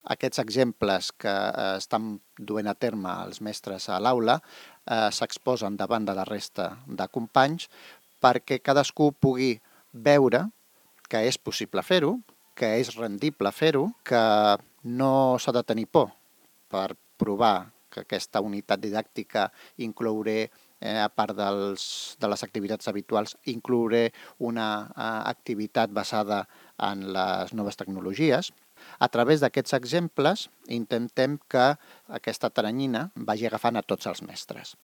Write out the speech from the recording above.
aquests exemples que estan duent a terme els mestres a l'aula s'exposen davant de la resta de companys perquè cadascú pugui veure que és possible fer-ho, que és rendible fer-ho, que no s'ha de tenir por per provar que aquesta unitat didàctica inclouré, a part de les activitats habituals, inclouré una activitat basada en les noves tecnologies. A través d'aquests exemples intentem que aquesta teranyina vagi agafant a tots els mestres.